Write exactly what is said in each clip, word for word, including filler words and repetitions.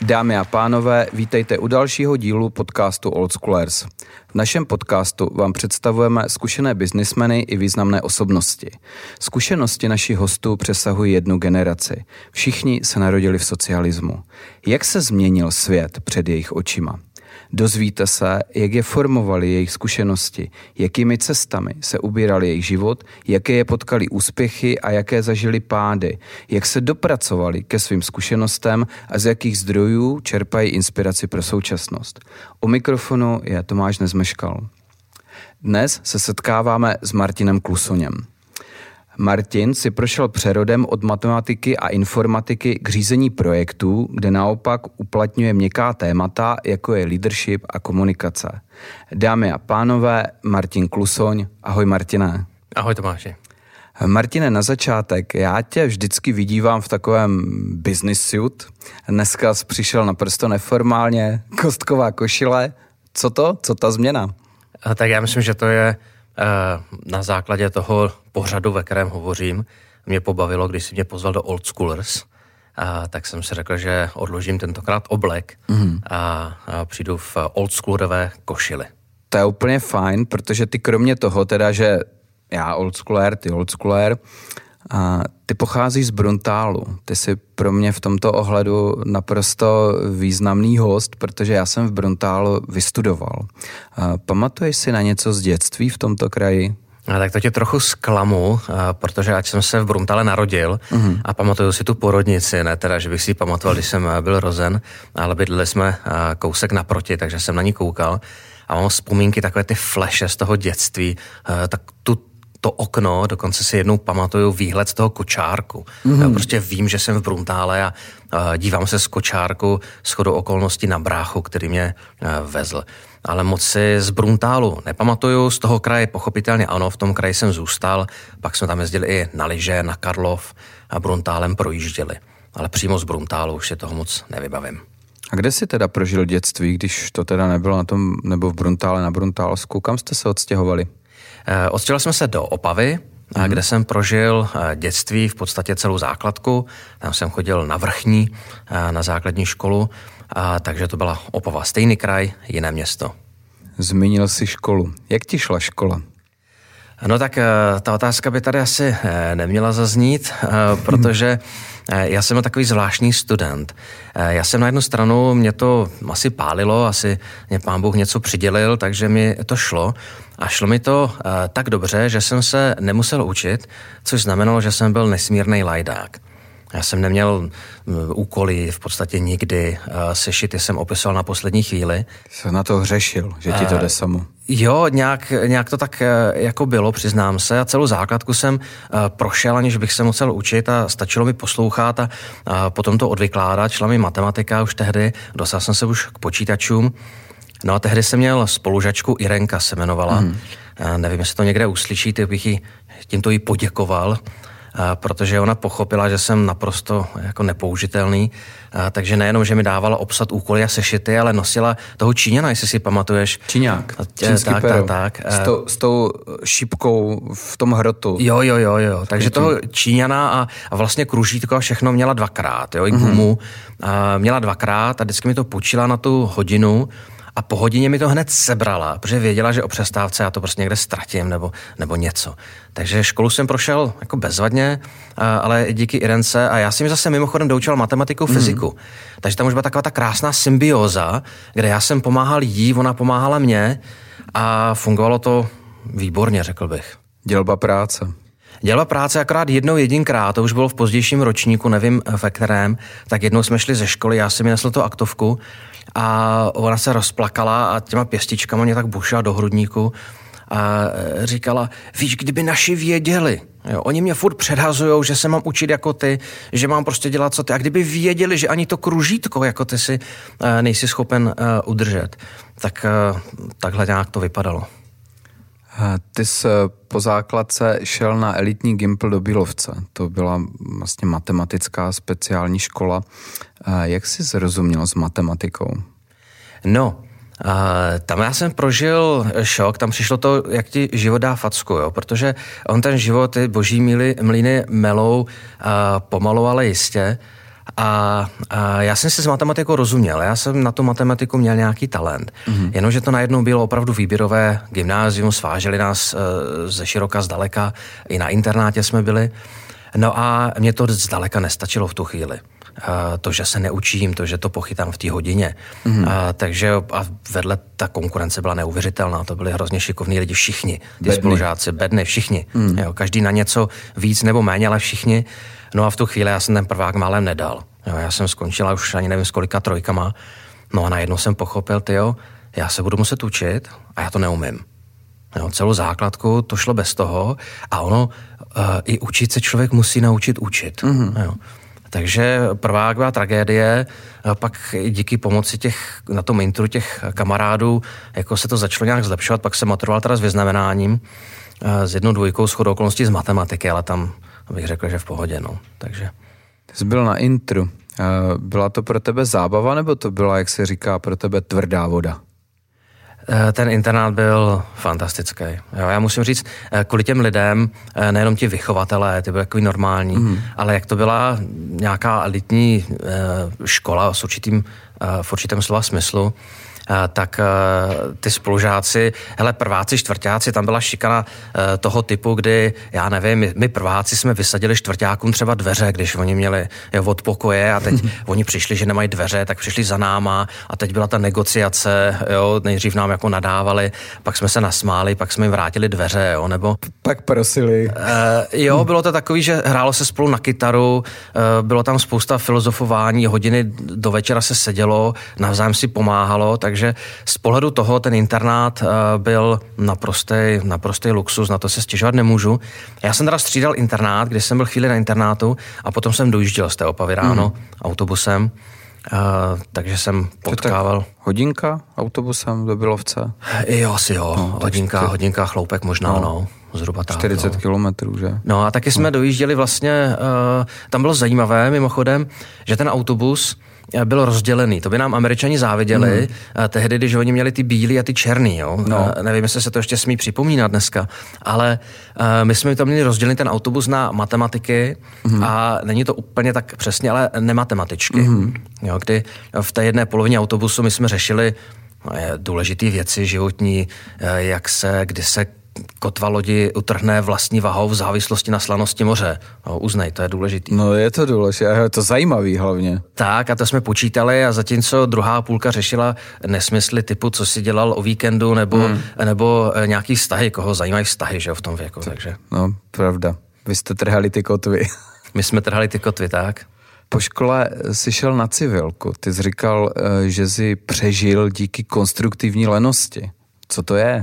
Dámy a pánové, vítejte u dalšího dílu podcastu Old Schoolers. V našem podcastu vám představujeme zkušené biznismeny i významné osobnosti. Zkušenosti našich hostů přesahují jednu generaci. Všichni se narodili v socialismu. Jak se změnil svět před jejich očima? Dozvíte se, jak je formovali jejich zkušenosti, jakými cestami se ubírali jejich život, jaké je potkali úspěchy a jaké zažili pády, jak se dopracovali ke svým zkušenostem a z jakých zdrojů čerpají inspiraci pro současnost. U mikrofonu je Tomáš Nezmeškal. Dnes se setkáváme s Martinem Klusoněm. Martin si prošel přerodem od matematiky a informatiky k řízení projektů, kde naopak uplatňuje měkká témata, jako je leadership a komunikace. Dámy a pánové, Martin Klusoň. Ahoj Martine. Ahoj Tomáši. Martine, na začátek, já tě vždycky vidívám v takovém business suit. Dneska jsi přišel naprosto neformálně, kostková košile. Co to? Co ta změna? A tak já myslím, že to je na základě toho pořadu, ve kterém hovořím. Mě pobavilo, když jsi mě pozval do Old Schoolers, a tak jsem si řekl, že odložím tentokrát oblek mm. a, a přijdu v old schoolerové košili. To je úplně fajn, protože ty kromě toho teda, že já old schooler, ty old schooler, a ty pocházíš z Bruntálu. Ty jsi pro mě v tomto ohledu naprosto významný host, protože já jsem v Bruntálu vystudoval. A pamatuješ si na něco z dětství v tomto kraji? A tak to tě trochu zklamu, protože ať jsem se v Bruntále narodil mm-hmm. a pamatuju si tu porodnici, ne teda, že bych si ji pamatoval, když jsem byl rozen, ale bydleli jsme kousek naproti, takže jsem na ní koukal a mám vzpomínky, takové ty flashe z toho dětství, tak tu to okno, dokonce si jednou pamatuju výhled z toho kočárku. Mm. Já prostě vím, že jsem v Bruntále a uh, dívám se z kočárku shodou okolností na bráchu, který mě uh, vezl. Ale moc si z Bruntálu nepamatuju, z toho kraje pochopitelně ano, v tom kraji jsem zůstal, pak jsme tam jezdili i na lyže, na Karlov a Bruntálem projížděli. Ale přímo z Bruntálu už si toho moc nevybavím. A kde jsi teda prožil dětství, když to teda nebylo na tom, nebo v Bruntále, na Bruntálsku? Kam jste se odstěhovali? Odstěhovali jsme se do Opavy, mm. kde jsem prožil dětství, v podstatě celou základku. Tam jsem chodil na vrchní, na základní školu, a takže to byla Opava. Stejný kraj, jiné město. Zmínil jsi školu. Jak ti šla škola? No tak ta otázka by tady asi neměla zaznít, protože já jsem takový zvláštní student. Já jsem na jednu stranu, mě to asi pálilo, asi mě pán Bůh něco přidělil, takže mi to šlo. A šlo mi to tak dobře, že jsem se nemusel učit, což znamenalo, že jsem byl nesmírnej lajdák. Já jsem neměl úkoly v podstatě nikdy, sešity jsem opisoval na poslední chvíli. Jsi na to hřešil, že ti to jde samo. Jo, nějak, nějak to tak jako bylo, přiznám se. A celou základku jsem prošel, aniž bych se musel učit a stačilo mi poslouchat a, a potom to odvykládat. Šla mi matematika už tehdy, dostal jsem se už k počítačům. No a tehdy jsem měl spolužačku, Irenka se jmenovala. Mm. Nevím, jestli to někde uslyšíte, bych jí tímto jí poděkoval, protože ona pochopila, že jsem naprosto jako nepoužitelný, takže nejenom, že mi dávala obsat úkoly a sešity, ale nosila toho Číňana, jestli si pamatuješ. Číňák, čínský tak, pero. Tak, tak. S, to, s tou šipkou v tom hrotu. Jo, jo, jo, jo. Takže toho Číňana a, a vlastně kružítko a všechno měla dvakrát, jo, i gumu. Mm-hmm. A měla dvakrát a vždycky mi to půjčila na tu hodinu. A po hodině mi to hned sebrala, protože věděla, že o přestávce já to prostě někde ztratím nebo, nebo něco. Takže školu jsem prošel jako bezvadně, ale díky Irence a já jsem mi zase mimochodem doučil matematiku, fyziku. Mm. Takže tam už byla taková ta krásná symbióza, kde já jsem pomáhal jí, ona pomáhala mě a fungovalo to výborně, řekl bych. Dělba práce. Dělala práce akorát jednou jedinkrát, to už bylo v pozdějším ročníku, nevím ve kterém, tak jednou jsme šli ze školy, já jsem mi nesl tu aktovku a ona se rozplakala a těma pěstičkama mě tak bušila do hrudníku a říkala, víš, kdyby naši věděli, jo, oni mě furt předhazujou, že se mám učit jako ty, že mám prostě dělat co ty a kdyby věděli, že ani to kružítko jako ty si nejsi schopen udržet, tak takhle nějak to vypadalo. Ty jsi po základce šel na elitní Gimpl do Bílovce. To byla vlastně matematická speciální škola. Jak jsi zrozuměl s matematikou? No, tam já jsem prožil šok, tam přišlo to, jak ti život dá facku, jo? Protože on ten život, ty boží mlýny melou pomalu, ale jistě. A, a já jsem si s matematikou rozuměl, já jsem na tu matematiku měl nějaký talent, mm-hmm. jenomže to najednou bylo opravdu výběrové gymnázium, sváželi nás e, ze široka, zdaleka, i na internátě jsme byli, no a mě to zdaleka nestačilo v tu chvíli. A to, že se neučím, to, že to pochytám v té hodině. Mm-hmm. A, takže a vedle ta konkurence byla neuvěřitelná, to byli hrozně šikovní lidi, všichni, ty spolužáci, bedny, všichni, mm. jo, každý na něco víc nebo méně, ale všichni. No a v tu chvíli já jsem ten prvák málem nedal. Jo, já jsem skončila už ani nevím s kolika trojkama. No a najednou jsem pochopil, tyjo, já se budu muset učit a já to neumím. Jo, celou základku to šlo bez toho a ono uh, i učit se člověk musí naučit učit. Mm-hmm. Jo. Takže prvák byla tragédie, pak díky pomoci těch, na tom intru těch kamarádů, jako se to začalo nějak zlepšovat, pak jsem maturoval teda s vyznamenáním, s jednou dvojkou shodou okolností z matematiky, ale tam bych řekl, že v pohodě, no, takže. Ty jsi byl na intru. Byla to pro tebe zábava, nebo to byla, jak se říká, pro tebe tvrdá voda? Ten internát byl fantastický. Jo, já musím říct, kvůli těm lidem, nejenom ti vychovatelé, ty byly takový normální, mm. ale jak to byla nějaká elitní škola s určitým, v určitém slova smyslu, tak ty spolužáci, hele, prváci, čtvrťáci, tam byla šikana toho typu, kdy, já nevím, my, my prváci jsme vysadili čtvrťákům třeba dveře, když oni měli jo, od pokoje a teď oni přišli, že nemají dveře, tak přišli za náma a teď byla ta negociace, jo, nejdřív nám jako nadávali, pak jsme se nasmáli, pak jsme jim vrátili dveře, jo, nebo... Pak prosili. Uh, jo, bylo to takový, že hrálo se spolu na kytaru, uh, bylo tam spousta filozofování, hodiny do večera se sedělo, navzájem si pomáhalo, takže Takže z pohledu toho ten internát byl naprostý, naprostý luxus, na to se stěžovat nemůžu. Já jsem teda střídal internát, když jsem byl chvíli na internátu a potom jsem dojížděl z té Opavy ráno mm. autobusem, uh, takže jsem potkával. Hodinka autobusem do Bělovce? Jo, asi jo, no, hodinka, čtyři... hodinka chloupek možná, no. no. Zhruba tak. čtyřicet no. kilometrů, že? No a taky jsme no. dojížděli vlastně, uh, tam bylo zajímavé mimochodem, že ten autobus byl rozdělený. To by nám Američani záviděli mm. tehdy, když oni měli ty bílý a ty černý. Jo? No. Nevím, jestli se to ještě smí připomínat dneska, ale uh, my jsme to měli rozdělený ten autobus na matematiky mm. a není to úplně tak přesně, ale nematematičky. Mm. Jo, kdy v té jedné polovině autobusu my jsme řešili důležité věci životní, jak se, kdy se kotva lodi utrhne vlastní vahou v závislosti na slanosti moře. No, uznej, to je důležitý. No je to důležité, je to zajímavý hlavně. Tak a to jsme počítali a zatímco druhá půlka řešila nesmysly typu, co si dělal o víkendu nebo, hmm. nebo nějaký vztahy, koho zajímají vztahy, že jo, v tom věku. Takže. No, pravda. Vy jste trhali ty kotvy. My jsme trhali ty kotvy, tak. Po škole jsi šel na civilku. Ty jsi říkal, že jsi přežil díky konstruktivní lenosti. Co to je?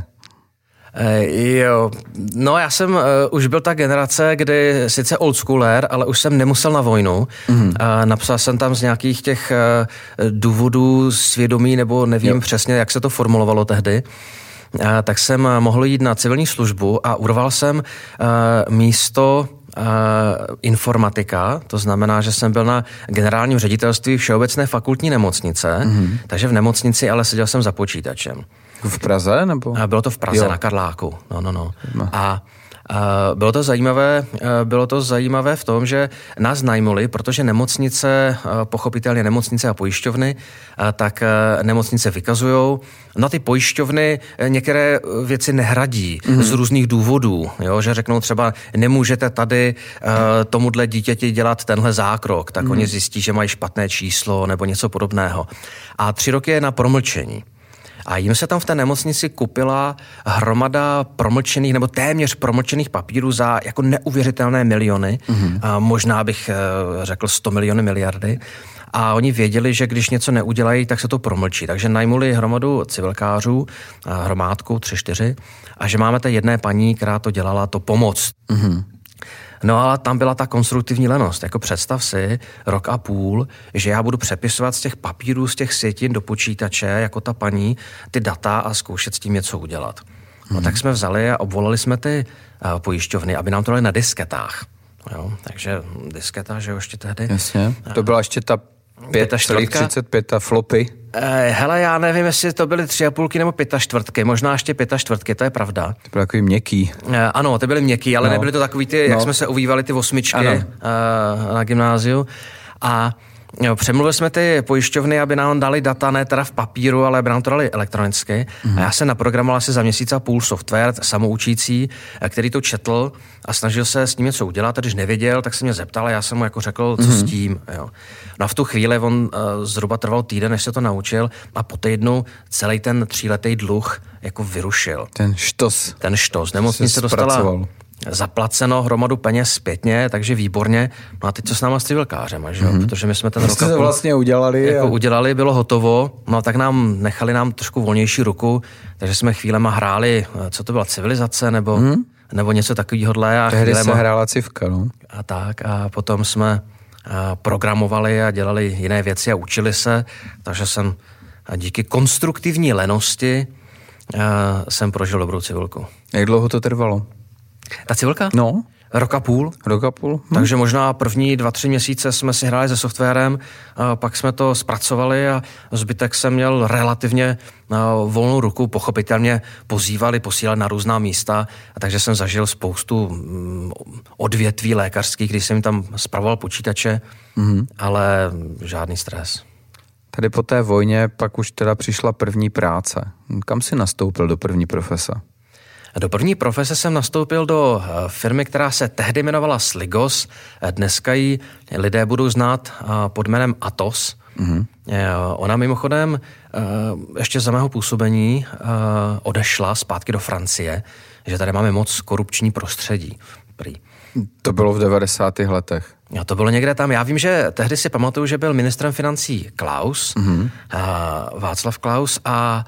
Jo, no já jsem uh, už byl ta generace, kdy sice oldschooler, ale už jsem nemusel na vojnu. Mm. Uh, napsal jsem tam z nějakých těch uh, důvodů svědomí, nebo nevím jo. přesně, jak se to formulovalo tehdy. Uh, tak jsem mohl jít na civilní službu a urval jsem uh, místo uh, informatika, to znamená, že jsem byl na generálním ředitelství Všeobecné fakultní nemocnice, mm. takže v nemocnici, ale seděl jsem za počítačem. V Praze, nebo? Bylo to v Praze, jo. na Karláku. No, no, no. no. A Uh, bylo to zajímavé, uh, bylo to zajímavé v tom, že nás najmuli, protože nemocnice, uh, pochopitelně nemocnice a pojišťovny, uh, tak uh, nemocnice vykazujou. No ty pojišťovny uh, některé věci nehradí mm. z různých důvodů, jo, že řeknou třeba nemůžete tady uh, tomuhle dítěti dělat tenhle zákrok, tak mm. oni zjistí, že mají špatné číslo nebo něco podobného. A tři roky je na promlčení. A jim se tam v té nemocnici kupila hromada promlčených nebo téměř promlčených papírů za jako neuvěřitelné miliony. Mm-hmm. A možná bych řekl sto miliony miliardy. A oni věděli, že když něco neudělají, tak se to promlčí. Takže najmuli hromadu civilkářů, hromádku, tři, čtyři, a že máme té jedné paní, která to dělala, to pomoc. Mm-hmm. No ale tam byla ta konstruktivní lenost. Jako představ si rok a půl, že já budu přepisovat z těch papírů, z těch sjetin do počítače, jako ta paní, ty data a zkoušet s tím něco udělat. No, hmm. tak jsme vzali a obvolali jsme ty uh, pojišťovny, aby nám to dali na disketách. Jo, takže disketa, že jo, ještě tehdy. Jasně, to byla ještě ta pět třicet pět a flopy. Eh, hele, já nevím, jestli to byly tři a půlky nebo pět čtvrtky, možná ještě pět čtvrtky, to je pravda. Ty byly takový měkký. Eh, ano, ty byly měkký, ale no. nebyly to takový ty, no. jak jsme se uvívali, ty osmičky eh, na gymnáziu. A Jo, přemluvili jsme ty pojišťovny, aby nám dali data, ne teda v papíru, ale aby nám to dali elektronicky. Mm. A já jsem naprogramoval asi za měsíc a půl software samoučící, který to četl a snažil se s ním něco udělat. A když nevěděl, tak se mě zeptal a já jsem mu jako řekl, co mm. s tím. Jo. No a v tu chvíli on uh, zhruba trval týden, než se to naučil a po týdnu celý ten tříletý dluh jako vyrušil. Ten štos. Ten štos. Nemocnice dostala zaplaceno hromadu peněz zpětně, takže výborně. No a teď co s náma s civilkářem, že jo? Mm-hmm. Protože my jsme ten rok to vlastně udělali. Jako a... udělali, bylo hotovo, no tak nám nechali nám trošku volnější ruku, takže jsme chvílema hráli, co to byla, civilizace nebo, mm. nebo něco takovýhodle. A tehdy chvílema... se hrála civka, no. A tak a potom jsme a programovali a dělali jiné věci a učili se, takže jsem a díky konstruktivní lenosti a jsem prožil dobrou civilku. Jak dlouho to trvalo? Ta civilka? No. Rok a půl. Rok a půl. Hm. Takže možná první dva, tři měsíce jsme si hráli se softwarem, a pak jsme to zpracovali a zbytek jsem měl relativně volnou ruku, pochopitelně pozývali, posílali na různá místa, a takže jsem zažil spoustu odvětví lékařských, když jsem tam spravoval počítače, mm. ale žádný stres. Tady po té vojně pak už teda přišla první práce. Kam jsi nastoupil do první profese? Do první profese jsem nastoupil do firmy, která se tehdy jmenovala Sligos. Dneska ji lidé budou znát pod jménem Atos. Mm-hmm. Ona mimochodem ještě za mého působení odešla zpátky do Francie, že tady máme moc korupční prostředí. Prý. To bylo v devadesátých letech. A to bylo někde tam. Já vím, že tehdy si pamatuju, že byl ministrem financí Klaus, mm-hmm. Václav Klaus a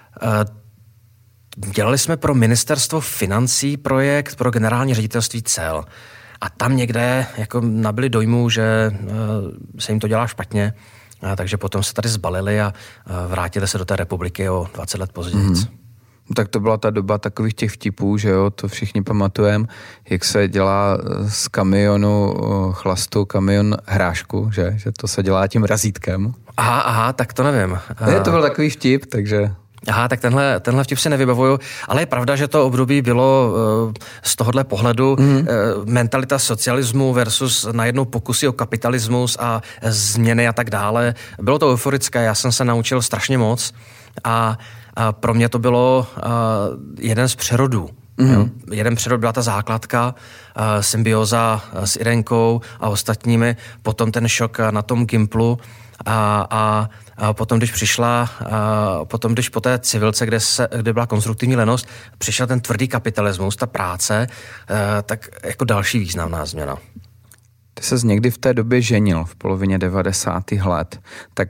dělali jsme pro ministerstvo financí projekt pro generální ředitelství cel. A tam někde jako nabili dojmu, že uh, se jim to dělá špatně, uh, takže potom se tady zbalili a uh, vrátili se do té republiky o dvacet let později. Mm-hmm. Tak to byla ta doba takových těch vtipů, že jo, to všichni pamatujeme, jak se dělá z kamionu chlastu kamion hrášku, že, že to se dělá tím razítkem. Aha, aha, tak to nevím. Ne, to byl takový vtip, takže... Aha, tak tenhle, tenhle vtip si nevybavuju, ale je pravda, že to období bylo uh, z tohohle pohledu mm-hmm. uh, mentalita socialismu versus najednou pokusy o kapitalismus a změny a tak dále. Bylo to euforické, já jsem se naučil strašně moc a, a pro mě to bylo uh, jeden z přerodů. Mm-hmm. Jeden přerod byla ta základka, uh, symbioza s Irenkou a ostatními, potom ten šok na tom Gimplu a, a A potom, když přišla, a potom, když po té civilce, kde, se, kde byla konstruktivní lenost, přišel ten tvrdý kapitalismus, ta práce, tak jako další významná změna. Ty ses někdy v té době ženil, v polovině devadesátých let, tak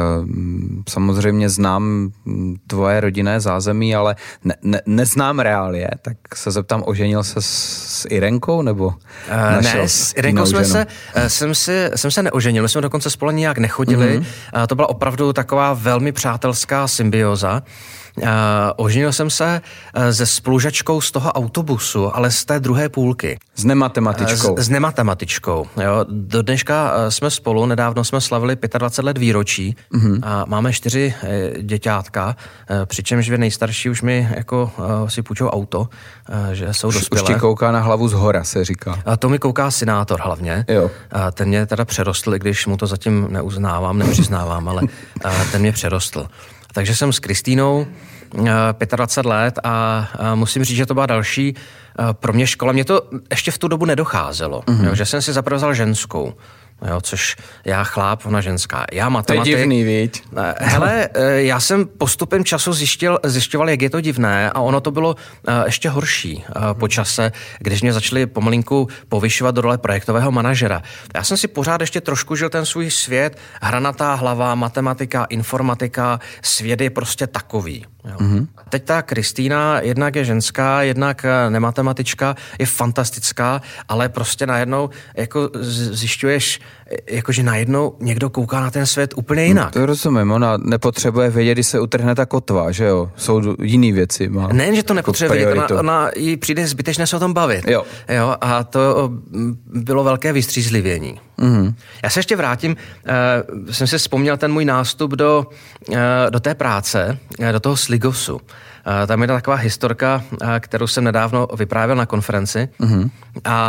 samozřejmě znám tvoje rodinné zázemí, ale ne, ne, neznám reálie, tak se zeptám, oženil se s, s Irenkou, nebo uh, Ne, s Irenkou jsme se, jsem, si, jsem se neoženil, my jsme dokonce spolu nijak nechodili, mm-hmm. To byla opravdu taková velmi přátelská symbioza. Uh, oženil jsem se uh, se spolužačkou z toho autobusu, ale z té druhé půlky. S nematematičkou. Uh, s, s nematematičkou. Jo. Do dneška uh, jsme spolu, nedávno jsme slavili dvacet pět let výročí mm-hmm. a máme čtyři uh, děťátka, uh, přičemž dvě nejstarší už mi jako uh, si půjčou auto, uh, že jsou dospělé. Už ti kouká na hlavu z hora, se říká. A to mi kouká synátor hlavně. Jo. Uh, ten mě teda přerostl, když mu to zatím neuznávám, nepřiznávám, ale uh, ten mě přerostl. Takže jsem s Kristýnou dvacet pět let a, a musím říct, že to byla další pro mě škola. Mně to ještě v tu dobu nedocházelo, mm-hmm. jo, že jsem si zaprvé vzal ženskou. Jo, což já chláp, ona ženská. Já matematik. To je divný, viď? Hele, já jsem postupem času zjištěl, zjišťoval, jak je to divné a ono to bylo ještě horší po čase, když mě začali pomalinku povyšovat do role projektového manažera. Já jsem si pořád ještě trošku žil ten svůj svět, hranatá hlava, matematika, informatika, svět je prostě takový. Jo. Mm-hmm. Teď ta Kristýna jednak je ženská, jednak nematematička, je fantastická, ale prostě najednou jako zjišťuješ, jakože najednou někdo kouká na ten svět úplně jinak. To rozumím, ona nepotřebuje vědět, když se utrhne ta kotva, že jo? Jsou jiný věci. Má Nejen, že to nepotřebuje vědět, ona, ona jí přijde zbytečné se o tom bavit. Jo. Jo, a to bylo velké vystřízlivění. Mm-hmm. Já se ještě vrátím, uh, jsem si vzpomněl ten můj nástup do, uh, do té práce, uh, do toho Sligosu. Uh, tam je taková historka, uh, kterou jsem nedávno vyprávěl na konferenci. Mm-hmm. A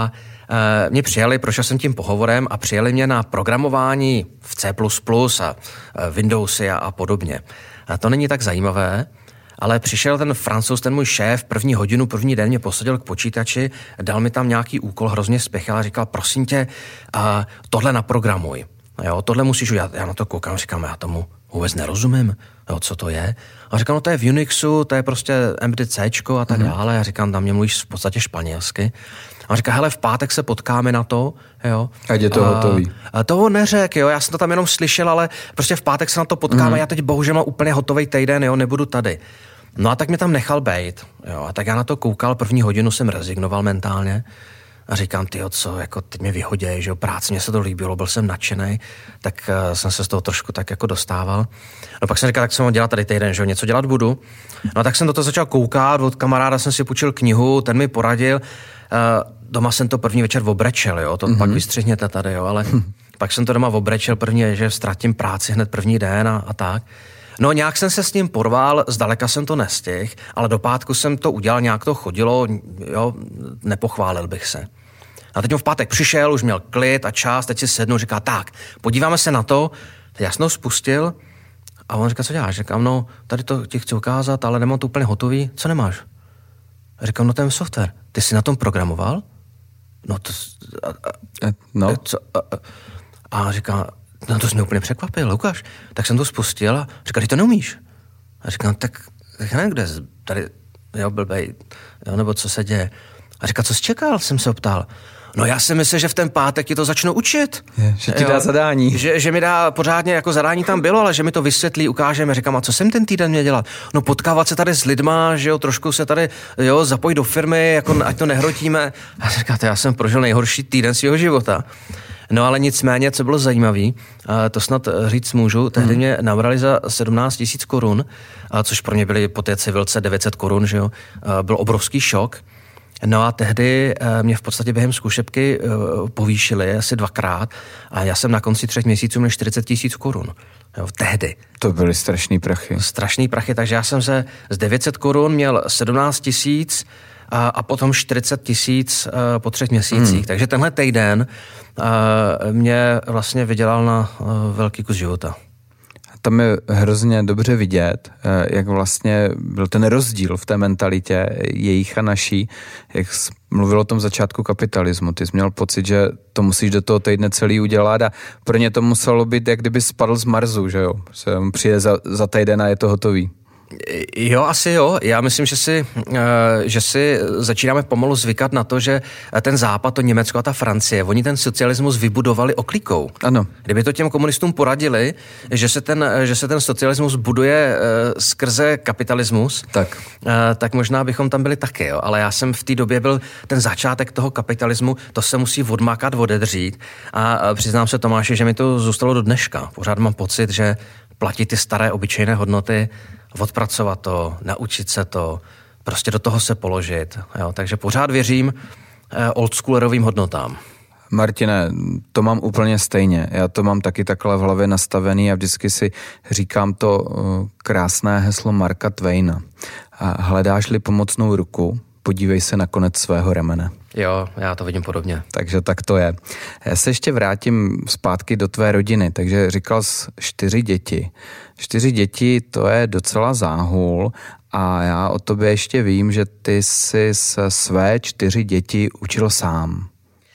mě přijali, prošel jsem tím pohovorem a přijali mě na programování v C plus plus a Windowsy a, a podobně. A to není tak zajímavé, ale přišel ten Francouz, ten můj šéf, první hodinu, první den mě posadil k počítači, dal mi tam nějaký úkol, hrozně spěchal a říkal, prosím tě, tohle naprogramuj. Jo, tohle musíš udělat. Já na to koukám, říkám, já tomu vůbec nerozumím, jo, co to je. A říkám, no to je v Unixu, to je prostě M D C a tak mm-hmm. dále. Já říkám, tam mě mluvíš v podstatě španělsky. A on říká, hele, v pátek se potkáme na to, jo. Ať je to a, hotový. A toho neřek, jo, já jsem to tam jenom slyšel, ale prostě v pátek se na to potkáme, mm-hmm. já teď bohužel mám úplně hotový týden, jo, nebudu tady. No a tak mě tam nechal bejt, jo, a tak já na to koukal, první hodinu jsem rezignoval mentálně. A říkám, tyjo, co, jako teď mě vyhoděj, že jo, práci, mně se to líbilo, byl jsem nadšenej, tak uh, jsem se z toho trošku tak jako dostával. No pak jsem říkal, tak jsem ho dělat tady týden, že jo, něco dělat budu. No tak jsem do toho začal koukat, od kamaráda jsem si půjčil knihu, ten mi poradil, uh, doma jsem to první večer obrečel, jo, to mm-hmm. pak vystřihněte tady, jo, ale pak jsem to doma obrečel první, že ztratím práci hned první den a, a tak. No nějak jsem se s ním porval, zdaleka jsem to nestihl, ale do pátku jsem to udělal, nějak to chodilo, jo, nepochválil bych se. A teď on v pátek přišel, už měl klid a čas, teď si sednu, říká, tak, podíváme se na to, teď já jsem to spustil a on říká, co děláš? Říkám, no, tady to ti chci ukázat, ale nemám to úplně hotový, co nemáš? A říkám, no ten software, ty jsi na tom programoval? No to... A, a, no. Co, a, a říká, no to jsi mě úplně překvapil, Lukáš. Tak jsem to spustil a říká, ty to neumíš. A říkám, tak, tak nevím, kde tady, jo, blbej, jo, nebo co se děje. A říká, co jsi čekal, jsem se optal. No já si myslím, že v ten pátek ti to začnu učit. Je, že ti jo, dá zadání. Že, že mi dá pořádně, jako zadání tam bylo, ale že mi to vysvětlí, ukážeme. Říkám, a co jsem ten týden měl dělat? No potkávat se tady s lidma, že jo, trošku se tady, jo, zapojit do firmy, jako ať to nehrotíme. A říkáte, já jsem prožil nejhorší týden svého života. No ale nicméně, co bylo zajímavé, to snad říct můžu, tehdy hmm. mě nabrali za sedmnáct tisíc korun, což pro mě byly po té civilce devět set korun, že jo, byl obrovský šok. No a tehdy mě v podstatě během zkušebky povýšili asi dvakrát a já jsem na konci třech měsíců měl čtyřicet tisíc korun. Jo, tehdy. To byly strašný prachy. Strašný prachy, takže já jsem se z devět set korun měl sedmnáct tisíc a, a potom čtyřicet tisíc po třech měsících. Hmm. Takže tenhle týden mě vlastně vydělal na velký kus života. Tam je hrozně dobře vidět, jak vlastně byl ten rozdíl v té mentalitě jejich a naší, jak mluvil o tom začátku kapitalismu. Ty jsi měl pocit, že to musíš do toho týdne celý udělat a pro ně to muselo být, jak kdyby spadl z Marsu, že jo? Přijde za, za týden a je to hotový. Jo, asi jo. Já myslím, že si, že si začínáme pomalu zvykat na to, že ten Západ, to Německo a ta Francie, oni ten socialismus vybudovali oklikou. Ano. Kdyby to těm komunistům poradili, že se ten, že se ten socialismus buduje skrze kapitalismus, tak. tak možná bychom tam byli taky, jo. Ale já jsem v té době byl ten začátek toho kapitalismu, to se musí odmákat, odedřít a přiznám se, Tomáši, že mi to zůstalo do dneška. Pořád mám pocit, že platí ty staré obyčejné hodnoty, odpracovat to, naučit se to, prostě do toho se položit. Jo? Takže pořád věřím eh, oldschoolerovým hodnotám. Martine, to mám úplně stejně. Já to mám taky takhle v hlavě nastavený a vždycky si říkám to uh, krásné heslo Marka Twaina. A hledáš-li pomocnou ruku, podívej se na konec svého remene. Jo, já to vidím podobně. Takže tak to je. Já se ještě vrátím zpátky do tvé rodiny. Takže říkal jsi čtyři děti. Čtyři děti, to je docela záhul a já o tobě ještě vím, že ty jsi se své čtyři děti učil sám.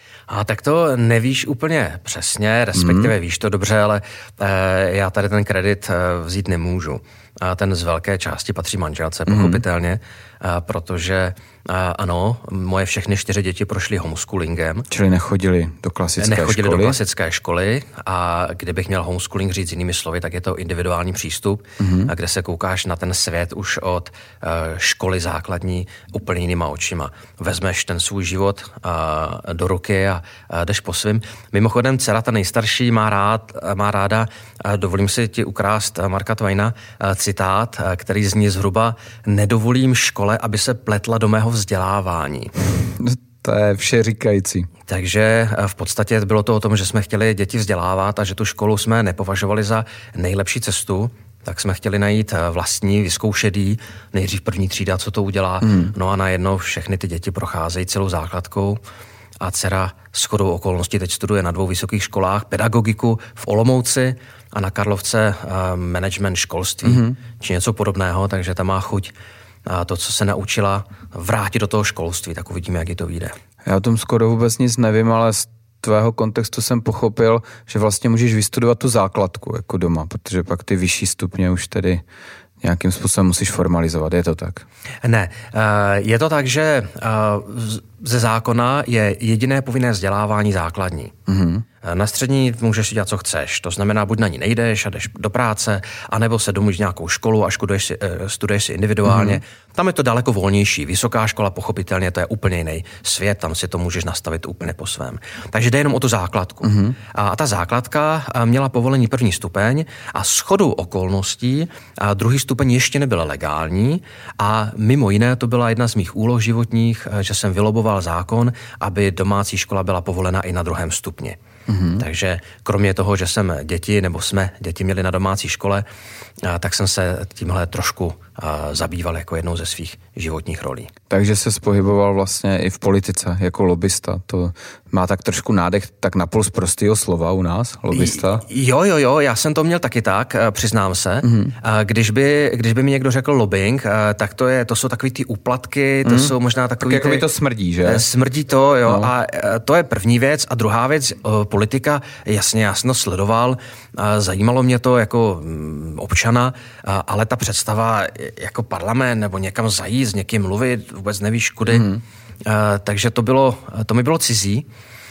A tak to nevíš úplně přesně, respektive mm. víš to dobře, ale eh, já tady ten kredit eh, vzít nemůžu. A ten z velké části patří manželce, pochopitelně, mm. a protože a ano, moje všechny čtyři děti prošly homeschoolingem. Čili nechodili do klasické nechodili školy? Nechodili do klasické školy a kdybych měl homeschooling říct jinými slovy, tak je to individuální přístup, mm. a kde se koukáš na ten svět už od uh, školy základní úplně jinýma očima. Vezmeš ten svůj život uh, do ruky a uh, jdeš po svým. Mimochodem, dcera ta nejstarší má, rád, má ráda, uh, dovolím si ti ukrást uh, Marka Twaina, uh, citát, uh, který zní zhruba: nedovolím škole, aby se pletla do mého vzdělávání. To je vše říkající. Takže v podstatě bylo to o tom, že jsme chtěli děti vzdělávat a že tu školu jsme nepovažovali za nejlepší cestu, tak jsme chtěli najít vlastní, vyzkoušedý, nejdřív první třída, co to udělá. Hmm. No a najednou všechny ty děti procházejí celou základkou a dcera shodou okolností teď studuje na dvou vysokých školách pedagogiku v Olomouci a na Karlovce management školství, mm-hmm. či něco podobného, takže ta má chuť a to, co se naučila, vrátit do toho školství, tak uvidíme, jak jí to vyjde. Já o tom skoro vůbec nic nevím, ale z tvého kontextu jsem pochopil, že vlastně můžeš vystudovat tu základku jako doma, protože pak ty vyšší stupně už tedy nějakým způsobem musíš formalizovat. Je to tak? Ne. Je to tak, že ze zákona je jediné povinné vzdělávání základní. Mm-hmm. Na střední můžeš si dělat, co chceš. To znamená, buď na ní nejdeš a jdeš do práce, anebo se domluvíš nějakou školu a studuješ si, studuješ si individuálně. Mm-hmm. Tam je to daleko volnější. Vysoká škola, pochopitelně, to je úplně jiný svět, tam si to můžeš nastavit úplně po svém. Takže jde jenom o tu základku. Mm-hmm. A ta základka měla povolení první stupeň a shodou okolností a druhý stupeň ještě nebyl legální a mimo jiné to byla jedna z mých úloh životních, že jsem vyloboval zákon, aby domácí škola byla povolena i na druhém stupni. Mm-hmm. Takže kromě toho, že jsem děti, nebo jsme děti měli na domácí škole, tak jsem se tímhle trošku zabýval jako jednou ze svých životních rolí. Takže se pohyboval vlastně i v politice jako lobista. To má tak trošku nádech tak napůl z prostého slova u nás, lobista. Jo, jo, jo, já jsem to měl taky tak, přiznám se. Mm-hmm. Když by, když by mi někdo řekl lobbying, tak to, je, to jsou takový ty úplatky, to mm-hmm. jsou možná takový... Tak jako by to smrdí, že? Smrdí to, jo. No. A to je první věc. A druhá věc, politika, jasně, já jsem to sledoval, zajímalo mě to jako občana, ale ta představa jako parlament nebo někam zajít, s někým mluvit, vůbec nevíš kudy. Mm. Takže to, bylo, to mi bylo cizí.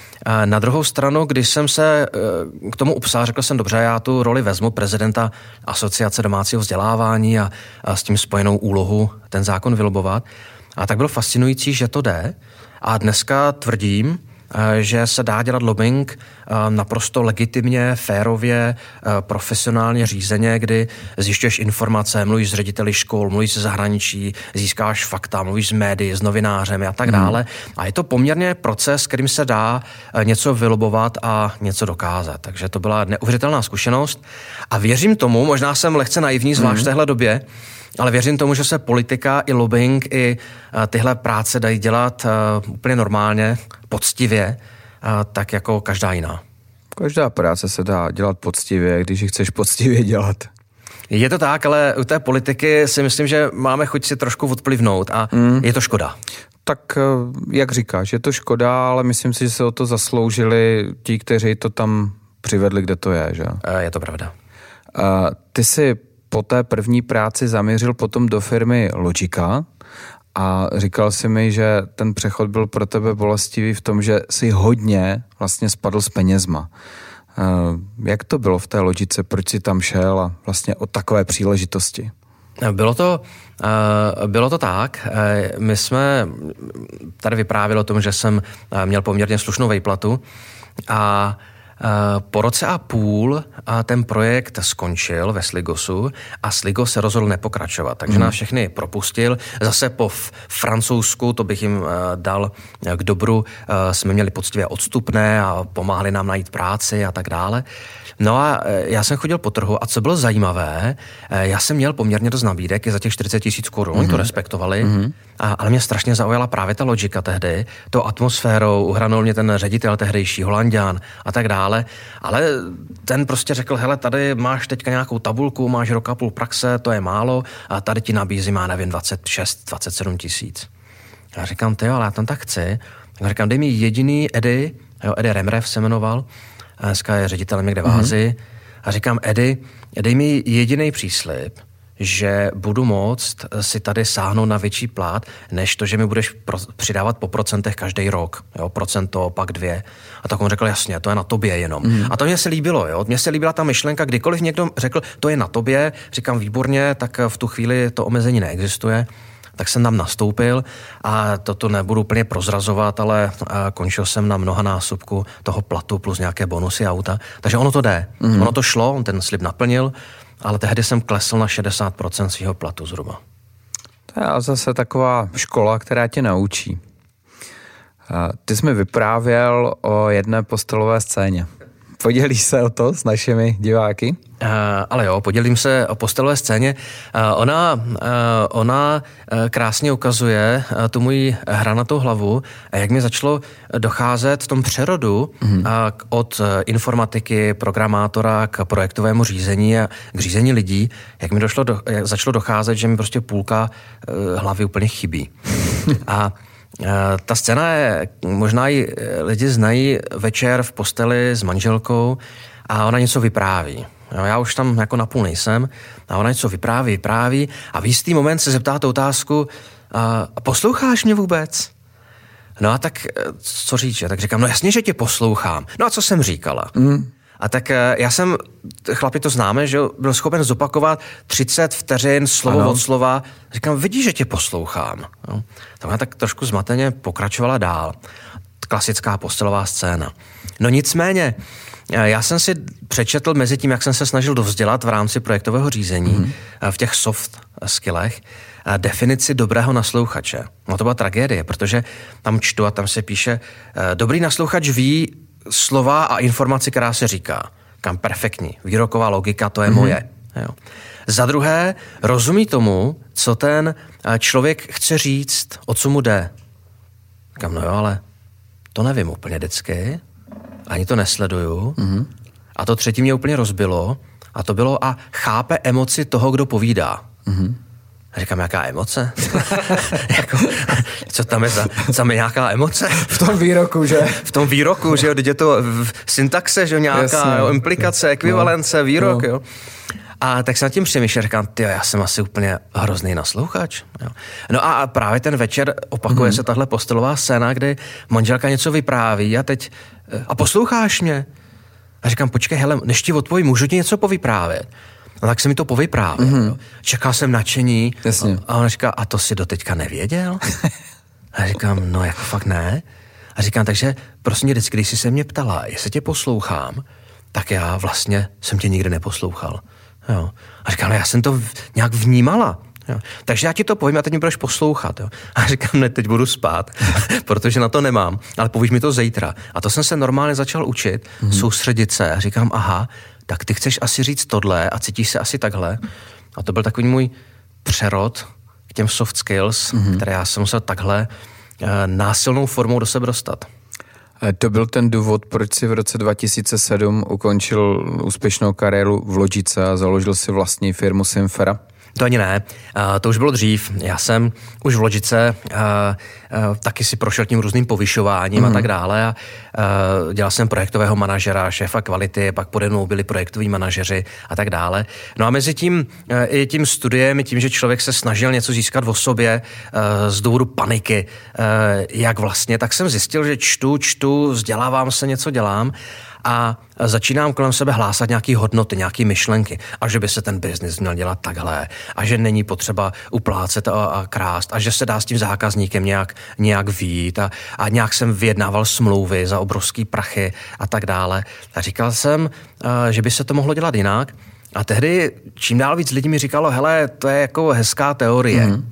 Na druhou stranu, když jsem se k tomu upsal, řekl jsem, dobře, já tu roli vezmu prezidenta Asociace domácího vzdělávání a, a s tím spojenou úlohu ten zákon vylobovat. A tak bylo fascinující, že to jde. A dneska tvrdím, že se dá dělat lobbying naprosto legitimně, férově, profesionálně řízeně, kdy zjišťuješ informace, mluvíš s řediteli škol, mluvíš se zahraničí, získáš fakta, mluvíš s médií, s novinářem a tak dále. A je to poměrně proces, kterým se dá něco vylobovat a něco dokázat. Takže to byla neuvěřitelná zkušenost a věřím tomu, možná jsem lehce naivní, zvlášť v téhle době, ale věřím tomu, že se politika i lobbying i tyhle práce dají dělat úplně normálně, poctivě, tak jako každá jiná. Každá práce se dá dělat poctivě, když ji chceš poctivě dělat. Je to tak, ale u té politiky si myslím, že máme chuť si trošku odplivnout a mm. je to škoda. Tak jak říkáš, je to škoda, ale myslím si, že se o to zasloužili ti, kteří to tam přivedli, kde to je, že? Je to pravda. Ty jsi po té první práci zaměřil potom do firmy Logika a říkal si mi, že ten přechod byl pro tebe bolestivý v tom, že jsi hodně vlastně spadl s penězma. Jak to bylo v té Logice? Proč jsi tam šel a vlastně o takové příležitosti? Bylo to, bylo to tak. My jsme tady vyprávěli o tom, že jsem měl poměrně slušnou vejplatu a po roce a půl ten projekt skončil ve Sligosu a Sligos se rozhodl nepokračovat, takže mm. nás všechny propustil. Zase po Francouzsku, to bych jim dal k dobru, jsme měli poctivě odstupné a pomáhali nám najít práci a tak dále. No a já jsem chodil po trhu a co bylo zajímavé, já jsem měl poměrně dost nabídek i za těch čtyřicet tisíc korun, mm-hmm. to respektovali, mm-hmm. a, ale mě strašně zaujala právě ta Logika tehdy, tou atmosférou, uhranul mě ten ředitel tehdejší, Holanďan a tak dále, ale ten prostě řekl, hele, tady máš teďka nějakou tabulku, máš rok a půl praxe, to je málo a tady ti nabízí, má nevím, dvacet šest, dvacet sedm tisíc. Já říkám, ty jo, ale já tam tak chci. Já říkám, dej mi jediný Edy, jo, Edy Remrev se jmenoval, a dneska je ředitelem někde v Ázii. Mm-hmm. A říkám, Edy, dej mi jediný příslib, že budu moct si tady sáhnout na větší plát, než to, že mi budeš pro, přidávat po procentech každý rok. Jo, procento, pak dvě. A tak on řekl, jasně, to je na tobě jenom. Mm. A to mně se líbilo, jo. Mně se líbila ta myšlenka, kdykoliv někdo řekl, to je na tobě, říkám, výborně, tak v tu chvíli to omezení neexistuje. Tak jsem tam nastoupil a toto nebudu úplně prozrazovat, ale končil jsem na mnohanásobku toho platu plus nějaké bonusy auta. Takže ono to jde. Mm. Ono to šlo, on ten slib naplnil, ale tehdy jsem klesl na šedesát procent svého platu zhruba. To je zase taková škola, která tě naučí. Ty jsi mi vyprávěl o jedné postelové scéně. Podělíš se o to s našimi diváky? Uh, ale jo, podělím se o postelové scéně. Uh, ona uh, ona uh, krásně ukazuje uh, tu moji hranatou hlavu, a jak mi začalo docházet v tom přerodu mm. uh, od uh, informatiky, programátora k projektovému řízení a k řízení lidí, jak mi došlo do, jak začalo docházet, že mi prostě půlka uh, hlavy úplně chybí. A uh, ta scéna je, možná ji lidi znají, večer v posteli s manželkou a ona něco vypráví. No, já už tam jako napůl nejsem a ona něco vypráví, vypráví a v jistý moment se zeptá tu otázku, a posloucháš mě vůbec? No a tak co říct? Tak říkám, no jasně, že tě poslouchám. No a co jsem říkala? Mm. A tak já jsem, chlapi to známe, že byl schopen zopakovat třicet vteřin slovo ano. od slova. Říkám, vidíš, že tě poslouchám. No. Tak ona tak trošku zmateně pokračovala dál. Klasická postelová scéna. No nicméně, já jsem si přečetl mezi tím, jak jsem se snažil dovzdělat v rámci projektového řízení mm-hmm. v těch soft skillech definici dobrého naslouchače. No to byla tragédie, protože tam čtu a tam se píše, dobrý naslouchač ví slova a informaci, která se říká. Kam perfektní. Výroková logika, to je mm-hmm. moje. Jo. Za druhé, rozumí tomu, co ten člověk chce říct, o co mu jde. Kam no jo, ale to nevím úplně vždycky. Ani to nesleduju. Mm-hmm. A to třetí mě úplně rozbilo. A to bylo a chápe emoci toho, kdo povídá. Mm-hmm. A říkám, jaká emoce? jako, co tam je za, tam je nějaká emoce? V tom výroku, že? V tom výroku, že jo, teď je to v syntaxe, že jo, nějaká Jasně, jo, implikace, jo. ekvivalence, výrok, jo. jo. A tak jsem nad tím přemýšlel, říkám, tyjo, já jsem asi úplně hrozný naslouchač. Jo. No a právě ten večer opakuje mm-hmm. se tahle postelová scéna, kdy manželka něco vypráví a teď, a posloucháš mě? A říkám, počkej, hele, než ti odpovím, můžu ti něco povyprávět? No tak se mi to povyprávěl. Mm-hmm. Čekal jsem nadšení. Jasně. A ona říká, a to si doteďka nevěděl? A říkám, no jako fakt ne. A říkám, takže prosím tě, vždycky, když jsi se mě ptala, jestli tě poslouchám, tak já vlastně jsem tě nikdy neposlouchal. Jo. A říkám, no já jsem to v, nějak vnímala. Jo. Takže já ti to povím a teď mi budeš poslouchat. Jo. A říkám, ne, teď budu spát, protože na to nemám, ale povíš mi to zítra. A to jsem se normálně začal učit, mm-hmm. soustředit se a říkám, aha, tak ty chceš asi říct tohle a cítíš se asi takhle. A to byl takový můj přerod k těm soft skills, mm-hmm. které já jsem musel takhle uh, násilnou formou do sebe dostat. To byl ten důvod, proč si v roce dva tisíce sedm ukončil úspěšnou kariéru v Logice a založil si vlastní firmu Simfera? To ani ne, uh, to už bylo dřív. Já jsem už v Logice uh, uh, taky si prošel tím různým povyšováním mm. a tak dále a uh, dělal jsem projektového manažera, šéfa kvality, pak pode mnou byli projektoví manažeři a tak dále. No a mezi tím uh, i tím studiem, i tím, že člověk se snažil něco získat o sobě uh, z důvodu paniky, uh, jak vlastně, tak jsem zjistil, že čtu, čtu, vzdělávám se, něco dělám a začínám kolem sebe hlásat nějaký hodnoty, nějaký myšlenky a že by se ten biznis měl dělat takhle a že není potřeba uplácet a, a krást a že se dá s tím zákazníkem nějak, nějak vyjít a, a nějak jsem vyjednával smlouvy za obrovský prachy a tak dále. A říkal jsem, že by se to mohlo dělat jinak a tehdy čím dál víc lidí mi říkalo, hele, to je jako hezká teorie. Mm.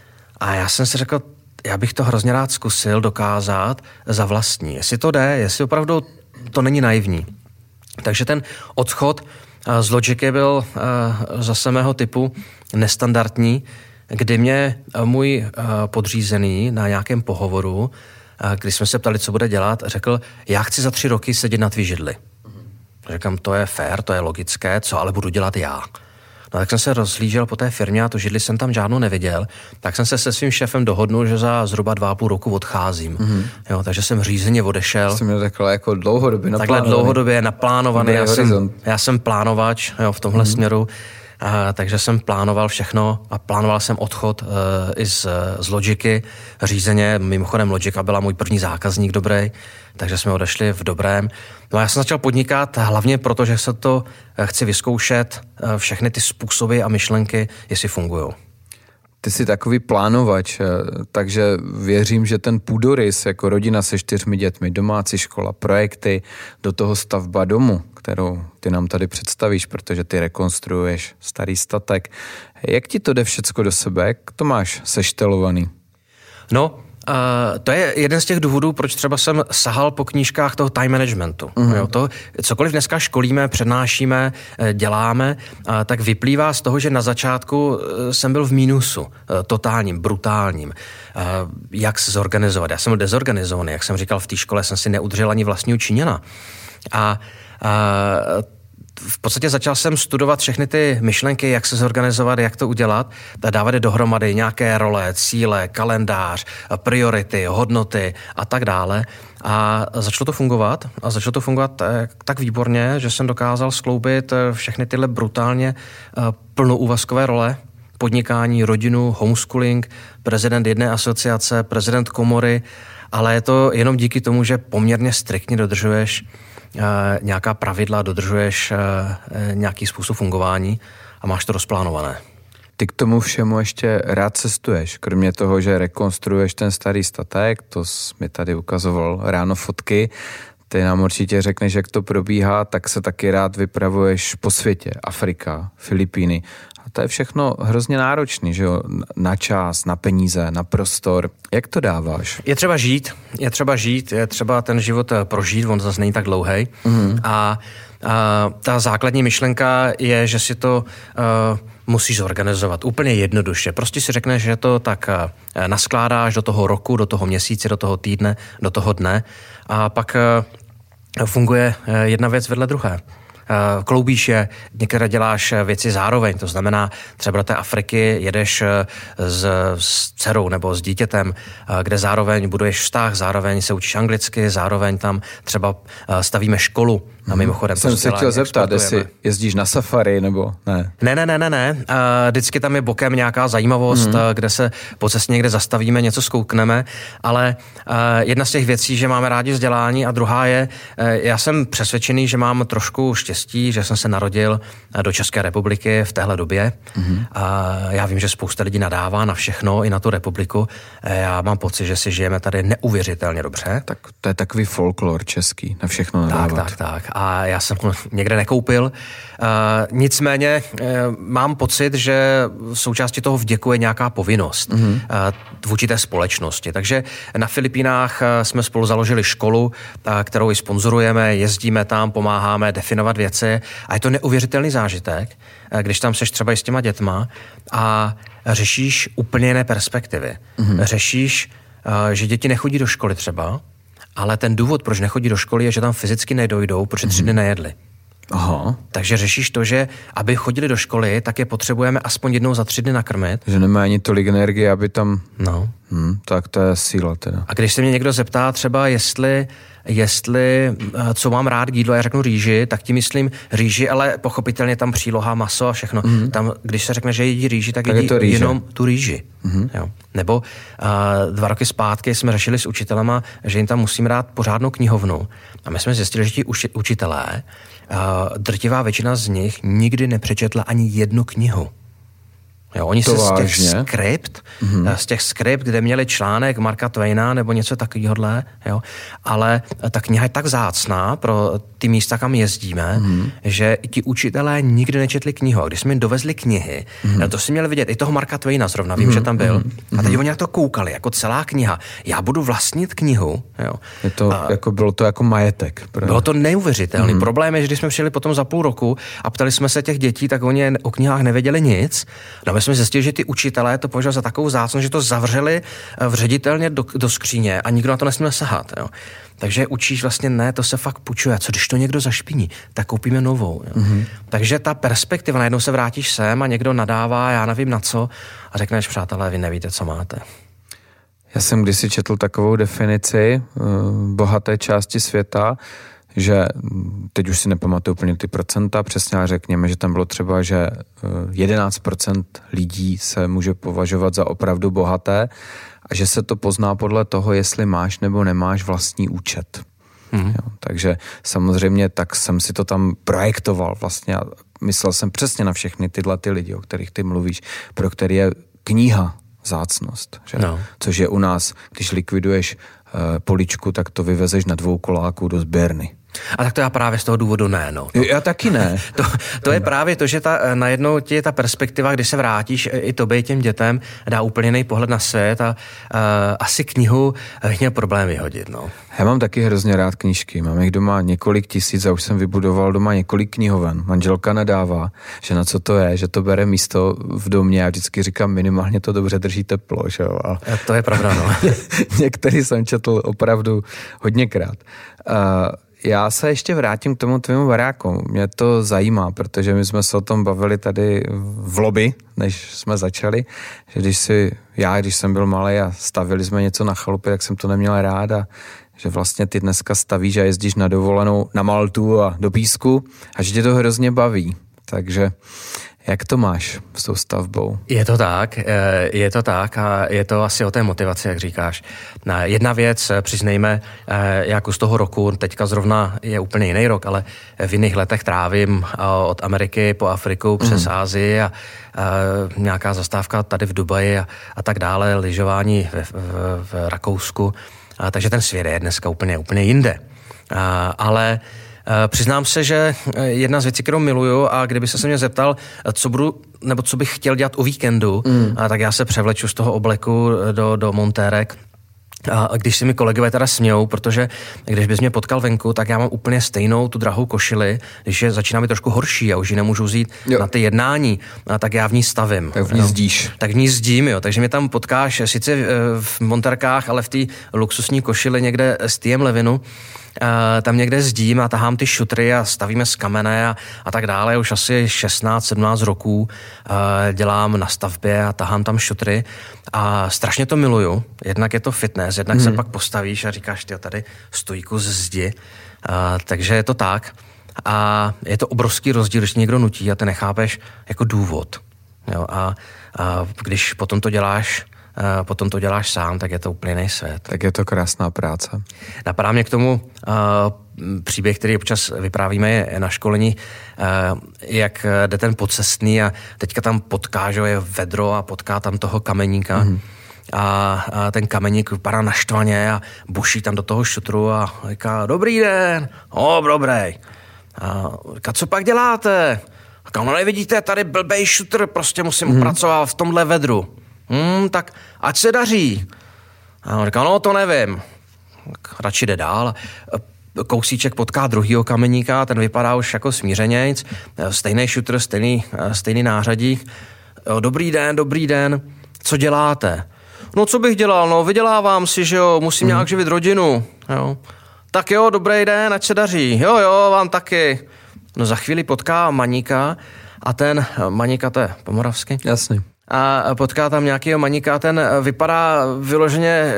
A já jsem si řekl, já bych to hrozně rád zkusil dokázat za vlastní. Jestli to jde, jestli opravdu to není naivní. Takže ten odchod z Logiky byl zase mého typu nestandardní, kdy mě můj podřízený na nějakém pohovoru, když jsme se ptali, co bude dělat, řekl, já chci za tři roky sedět na tvý židli. Říkám, to je fér, to je logické, co ale budu dělat já. No tak jsem se rozhlížel po té firmě a to židli jsem tam žádnou neviděl, tak jsem se se svým šéfem dohodnul, že za zhruba dva a půl roku odcházím. Mm-hmm. Jo, takže jsem řízeně odešel. Jsem měl takhle jako dlouhodobě naplánovaný. Takhle dlouhodobě naplánovaný. Já jsem, já jsem plánovač jo, v tomhle mm-hmm. směru, a, takže jsem plánoval všechno a plánoval jsem odchod uh, i z, z Logiky řízeně. Mimochodem Logika byla můj první zákazník dobrý, takže jsme odešli v dobrém. No a já jsem začal podnikat hlavně proto, že se to chci vyzkoušet, všechny ty způsoby a myšlenky, jestli fungují. Ty jsi takový plánovač, takže věřím, že ten půdorys jako rodina se čtyřmi dětmi, domácí škola, projekty, do toho stavba domu, kterou ty nám tady představíš, protože ty rekonstruuješ starý statek. Jak ti to jde všecko do sebe? Jak to máš seštelovaný? No, Uh, to je jeden z těch důvodů, proč třeba jsem sahal po knížkách toho time managementu. Mm-hmm. Jo, to, cokoliv dneska školíme, přednášíme, děláme, uh, tak vyplývá z toho, že na začátku uh, jsem byl v mínusu, uh, totálním, brutálním. Uh, jak se zorganizovat? Já jsem byl dezorganizovaný, jak jsem říkal, v té škole jsem si neudržel ani vlastního Číňana. A uh, v podstatě začal jsem studovat všechny ty myšlenky, jak se zorganizovat, jak to udělat, dávat je dohromady, nějaké role, cíle, kalendář, priority, hodnoty a tak dále. A začalo to fungovat a začalo to fungovat tak výborně, že jsem dokázal skloubit všechny tyhle brutálně plnoúvazkové role, podnikání, rodinu, homeschooling, prezident jedné asociace, prezident komory, ale je to jenom díky tomu, že poměrně striktně dodržuješ nějaká pravidla, dodržuješ nějaký způsob fungování a máš to rozplánované. Ty k tomu všemu ještě rád cestuješ, kromě toho, že rekonstruuješ ten starý statek, to jsi mi tady ukazoval ráno fotky, ty nám určitě řekneš, jak to probíhá, tak se taky rád vypravuješ po světě, Afrika, Filipíny. A to je všechno hrozně náročný, že jo, na čas, na peníze, na prostor. Jak to dáváš? Je třeba žít, je třeba žít, je třeba ten život prožít, on zase není tak dlouhej. Mm-hmm. A, a ta základní myšlenka je, že si to uh, musíš zorganizovat úplně jednoduše. Prostě si řekneš, že to tak uh, naskládáš do toho roku, do toho měsíce, do toho týdne, do toho dne a pak uh, funguje uh, jedna věc vedle druhé. Kloubíš je, některé děláš věci zároveň, to znamená třeba do té Afriky jedeš s, s dcerou nebo s dítětem, kde zároveň buduješ vztah, zároveň se učíš anglicky, zároveň tam třeba stavíme školu. A mimochodem jsem se chtěl zeptat, jestli jezdíš na safari nebo ne? Ne, ne, ne, ne, ne. Vždycky tam je bokem nějaká zajímavost, mm. kde se po cestě někde zastavíme, něco zkoukneme, ale jedna z těch věcí, že máme rádi vzdělání a druhá je, já jsem přesvědčený, že mám trošku štěstí, že jsem se narodil do České republiky v téhle době. Mm. A já vím, že spousta lidí nadává na všechno, i na tu republiku. Já mám pocit, že si žijeme tady neuvěřitelně dobře. Tak to je takový folklor český, na všechno nadávat. Tak, tak, tak. A já jsem ho někde nekoupil. Uh, nicméně uh, mám pocit, že součástí toho vděku je nějaká povinnost mm-hmm. uh, vůči té společnosti. Takže na Filipínách uh, jsme spolu založili školu, uh, kterou i sponzorujeme, jezdíme tam, pomáháme definovat věci a je to neuvěřitelný zážitek, uh, když tam seš třeba i s těma dětma a řešíš úplně jiné perspektivy. Mm-hmm. Řešíš, uh, že děti nechodí do školy třeba, ale ten důvod, proč nechodí do školy, je, že tam fyzicky nedojdou, protože tři dny nejedli. Aha. Takže řešíš to, že aby chodili do školy, tak je potřebujeme aspoň jednou za tři dny nakrmit. Že nemá ani tolik energie, aby tam... No. Hmm, tak to je síla teda. A když se mě někdo zeptá třeba, jestli, jestli co mám rád k jídlu, já řeknu rýži, tak tím myslím rýži, ale pochopitelně tam příloha, maso a všechno. Mm-hmm. Tam, když se řekne, že jedí rýži, tak, tak jedí je jenom tu rýži. Mm-hmm. Jo. Nebo uh, dva roky zpátky jsme řešili s učitelema, že jim tam musím dát pořádnou knihovnu. A my jsme zjistili, že ti uči, učitelé, uh, drtivá většina z nich nikdy nepřečetla ani jednu knihu. Jo, oni to se vážně? z těch skript, mm-hmm. z těch skript, kde měli článek Marka Twaina nebo něco takovýhodle, jo, ale ta kniha je tak vzácná pro ty místa, kam jezdíme, mm-hmm. že ti učitelé nikdy nečetli knihu. A když jsme jim dovezli knihy, mm-hmm. to si měli vidět, i toho Marka Twaina zrovna, vím, mm-hmm. že tam byl, mm-hmm. a teď oni na to koukali, jako celá kniha. Já budu vlastnit knihu. Jo. Je to, a jako bylo to jako majetek. Právě. Bylo to neuvěřitelný. Mm-hmm. Problém je, že když jsme přijeli potom za půl roku a ptali jsme se těch dětí, tak oni o knihách nevěděli nic. No, my jsme zjistili, že ty učitelé to považovali za takovou vzácnost, že to zavřeli v ředitelně do, do skříně a nikdo na to nesměl sahat. Jo. Takže učíš vlastně, ne, to se fakt půjčuje. Co když to někdo zašpiní, tak koupíme novou. Jo. Mm-hmm. Takže ta perspektiva, najednou se vrátíš sem a někdo nadává, já nevím na co, a řekneš, přátelé, vy nevíte, co máte. Já jsem kdysi četl takovou definici uh, bohaté části světa, že teď už si nepamatuju úplně ty procenta, přesně, ale řekněme, že tam bylo třeba, že jedenáct procent lidí se může považovat za opravdu bohaté a že se to pozná podle toho, jestli máš nebo nemáš vlastní účet. Mm. Jo, takže samozřejmě tak jsem si to tam projektoval vlastně a myslel jsem přesně na všechny tyhle ty lidi, o kterých ty mluvíš, pro který je kniha vzácnost. Že? No. Což je u nás, když likviduješ uh, poličku, tak to vyvezeš na dvou koláků do sběrny. A tak to já právě z toho důvodu ne, no. Já taky ne. to, to je právě to, že ta, najednou ti ta perspektiva, když se vrátíš i tobě, i těm dětem, dá úplně jiný pohled na svět a, a asi knihu bych měl problém vyhodit, no. Já mám taky hrozně rád knížky. Mám jich doma několik tisíc a už jsem vybudoval doma několik knihoven. Manželka nedává, že na co to je, že to bere místo v domě. Já vždycky říkám, minimálně to dobře drží teplo, že jo. A to je pravda, no. Některý jsem četl opravdu hodněkrát. Uh, Já se ještě vrátím k tomu tvému baráku. Mě to zajímá, protože my jsme se o tom bavili tady v lobby, než jsme začali, že když si, já, když jsem byl malý a stavili jsme něco na chalupě, tak jsem to neměl rád a že vlastně ty dneska stavíš a jezdíš na dovolenou na Maltu a do písku a že tě to hrozně baví. Takže jak to máš s tou stavbou? Je to tak, je to tak a je to asi o té motivaci, jak říkáš. Jedna věc, přiznejme, jak z toho roku, teďka zrovna je úplně jiný rok, ale v jiných letech trávím od Ameriky po Afriku přes mm. Asii a, a nějaká zastávka tady v Dubaji a, a tak dále, lyžování v, v, v Rakousku. A, takže ten svět je dneska úplně, úplně jinde. A, ale přiznám se, že jedna z věcí, kterou miluju a kdyby se mě zeptal, co budu, nebo co bych chtěl dělat o víkendu, mm. a tak já se převleču z toho obleku do, do montérek. A když si mi kolegové teda smějou, protože když bys mě potkal venku, tak já mám úplně stejnou tu drahou košili, když je začíná být trošku horší a už ji nemůžu vzít jo. na ty jednání, a tak já v ní stavím. Tak v ní zdíš. Tak v ní zdím, jo. Takže mě tam potkáš sice v monterkách, ale v té luxusní košili někde s Tiem Levinu, Uh, tam někde zdím a tahám ty šutry a stavíme z kamene a, a tak dále. Už asi šestnáct sedmnáct roků uh, dělám na stavbě a tahám tam šutry a strašně to miluju. Jednak je to fitness, jednak hmm. se pak postavíš a říkáš, ty tady stojí kus zdi. Uh, takže je to tak. A je to obrovský rozdíl, když někdo nutí a ty nechápeš jako důvod. Jo, a, a když potom to děláš potom to děláš sám, tak je to úplně jiný svět. Tak je to krásná práce. Napadá mě k tomu uh, příběh, který občas vyprávíme na školení, uh, jak jde ten podcestný a teďka tam potká, že je vedro a potká tam toho kameníka. Mm-hmm. A, a ten kameník vypadá naštvaně a buší tam do toho šutru a říká, dobrý den, o, dobrý. A říká, co pak děláte? Říká, no nevidíte, tady blbej šutr, prostě musím mm-hmm. pracovat v tomhle vedru. Hmm, tak ať se daří. A on říká, no to nevím. Tak radši jde dál. Kousíček potká druhýho kameníka, ten vypadá už jako smířenějc. Stejný šutr, stejný, stejný nářadík. Dobrý den, dobrý den. Co děláte? No co bych dělal, no vydělávám si, že jo, musím hmm. nějak živit rodinu. Jo. Tak jo, dobrý den, ať se daří. Jo, jo, vám taky. No za chvíli potká Maníka a ten, Maníka to je po moravsky. Jasně. A potká tam nějakýho Maníka, ten vypadá vyloženě,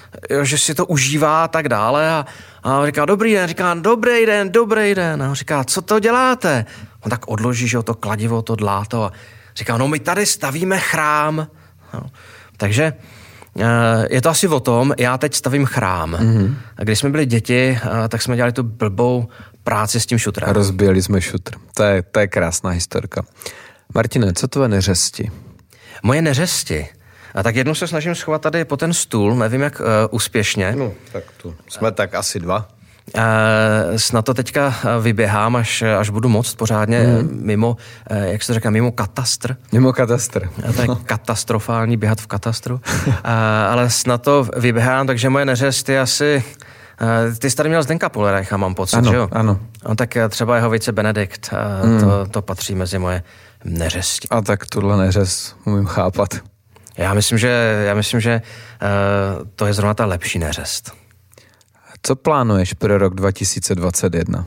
že si to užívá a tak dále a, a on říká, dobrý den, říká, dobrý den, dobrý den. A on říká, co to děláte? On tak odloží, že to kladivo, to dláto a říká, no my tady stavíme chrám. No. Takže je to asi o tom, já teď stavím chrám. Mm-hmm. A když jsme byli děti, tak jsme dělali tu blbou práci s tím šutrem. A rozbíjeli jsme šutr. To je, to je krásná historka. Martine, co tvoje neřesti? Moje neřesti. A tak jednou se snažím schovat tady po ten stůl, nevím jak uh, úspěšně. No, tak tu jsme tak asi dva. Uh, snad to teďka vyběhám, až, až budu moct pořádně hmm. mimo, uh, jak se říká, mimo katastr. Mimo katastr. A to je katastrofální běhat v katastru. uh, ale snad to vyběhám, takže moje neřest je asi... Uh, ty jsi tady měl Zdenka Polereicha, mám pocit, ano, že jo? Ano, ano. Tak třeba jeho vejce Benedikt, uh, hmm. to, to patří mezi moje neřesti. A tak tuhle neřest umím chápat. Já myslím, že, já myslím, že uh, to je zrovna ta lepší neřest. Co plánuješ pro rok dva tisíce dvacet jedna?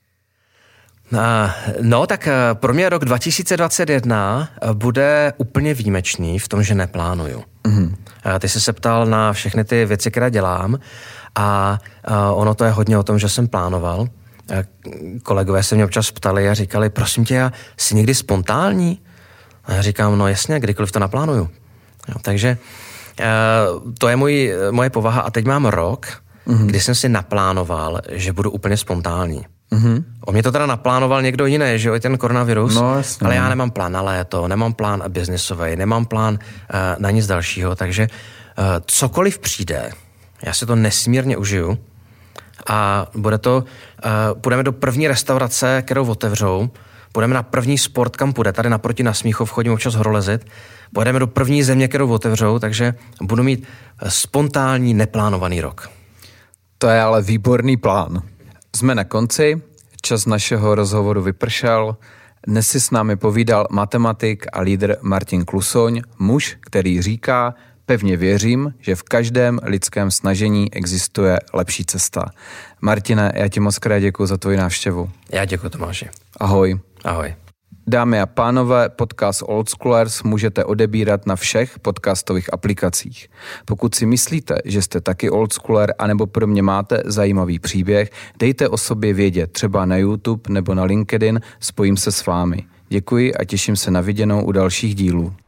Uh, no, tak uh, pro mě rok dva tisíce dvacet jedna bude úplně výjimečný v tom, že neplánuju. Mm-hmm. Uh, ty jsi se ptal na všechny ty věci, které dělám a uh, ono to je hodně o tom, že jsem plánoval. Uh, kolegové se mě občas ptali a říkali, prosím tě, já jsi někdy spontánní? A já říkám, no jasně, kdykoliv to naplánuju. Jo, takže uh, to je můj, moje povaha a teď mám rok, mm-hmm. kdy jsem si naplánoval, že budu úplně spontánní. Mm-hmm. O mě to teda naplánoval někdo jiný, že jo, i ten koronavirus, no, jasně, ale já nemám plán na léto, nemám plán biznisový, nemám plán uh, na nic dalšího, takže uh, cokoliv přijde, já si to nesmírně užiju a bude to, uh, půjdeme do první restaurace, kterou otevřou, půjdeme na první sport, kam půjde, tady naproti na Smíchov chodím občas horolezit, pojedeme do první země, kterou otevřou, takže budu mít spontánní, neplánovaný rok. To je ale výborný plán. Jsme na konci, čas našeho rozhovoru vypršel. Dnes si s námi povídal matematik a lídr Martin Klusoň, muž, který říká: pevně věřím, že v každém lidském snažení existuje lepší cesta. Martine, já ti moc krát děkuji za tvoji návštěvu. Já děkuji, Tomáši. Ahoj. Ahoj. Dámy a pánové, podcast Old Schoolers můžete odebírat na všech podcastových aplikacích. Pokud si myslíte, že jste taky old schooler, anebo pro mě máte zajímavý příběh, dejte o sobě vědět, třeba na YouTube nebo na LinkedIn, spojím se s vámi. Děkuji a těším se na viděnou u dalších dílů.